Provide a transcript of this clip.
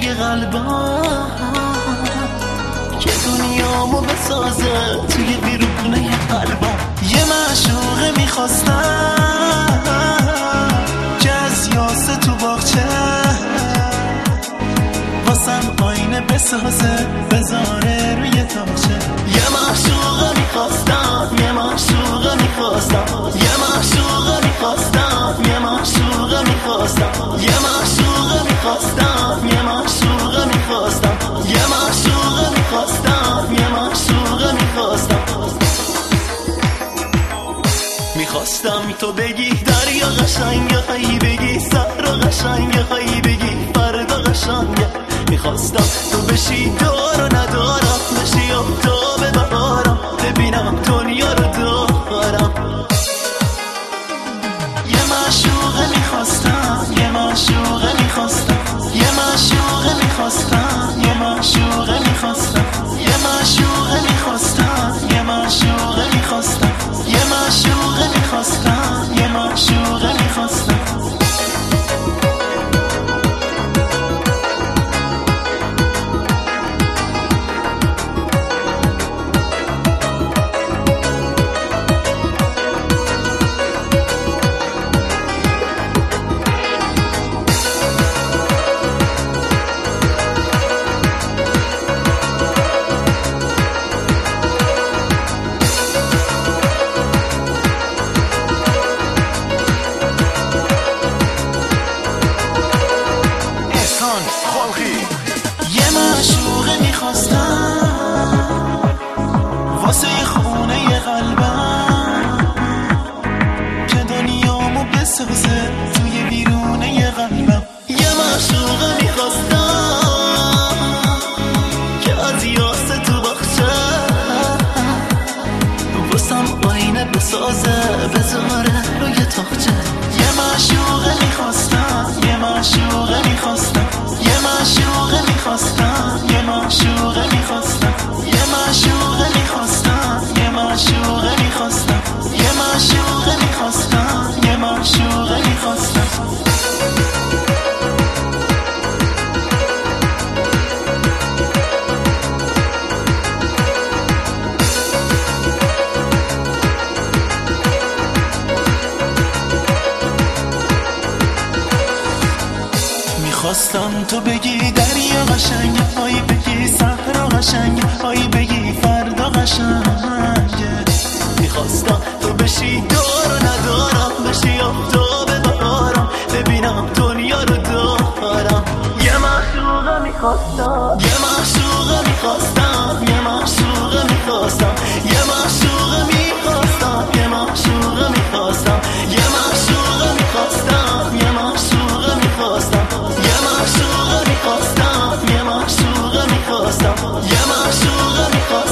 توی قلبم که دنیامو بسازه توی بیرونه قلبم. یه معشوقه میخواستم که از یاسه تو باغچه واسم آینه بسازه بذاره روی تاقچه. یه معشوقه میخواستم، یه معشوقه میخواستم، یه معشوقه میخواستم، یه معشوقه میخواستم، یه معشوقه میخواستم، یه معشوقه میخواستم، یه معشوقه میخواستم، یه معشوقه میخواستم. میخواستم تو بگی دریا قشنگه، هی بگی صحرا قشنگه، هی بگی فردا قشنگه. میخواستم تو بشی دار و ندارم، بشی آفتاب بهارم، ببینم دنیا رو دارم. یه معشوقه میخواستم، یه معشوقه میخواستم، یه معشوقه میخواستم، یه معشوقه میخواستم، یه معشوقه میخواستم، یه معشوقه میخواستم، یه معشوقه میخواستم، یه معشوقه میخواستم. یه معشوقه میخواستم واسه خونه قلبم که دنیامو بسازه توی بیرونه قلبم. یه معشوقه میخواستم که از یاسه تو باغچه واسم آینه بسازه بذاره روی تاقچه. یه معشوقه میخواستم، یه معشوقه میخواستم، یه معشوقه میخواستم، یه معشوقه میخواستم، یه معشوقه میخواستم، یه معشوقه میخواستم، یه معشوقه میخواستم، یه معشوقه میخواستم. میخواستم تو بگی دریا قشنگه، هایی بگی صحرا قشنگه، هایی بگی فردا قشنگه. میخواستم تو بشی دار و ندارم، بشی آفتاب بهارم، ببینم دنیا رو دارم. یه معشوقه میخواستم، یه معشوقه میخواستم، یه معشوقه میخواستم، یه معشوقه میخواستم، یه معشوقه میخواستم، یه معشوقه میخواستم، یه معشوقه میخواستم، یه معشوقه میخواستم، یه معشوقه میخواستم، یه معشوقه میخواستم.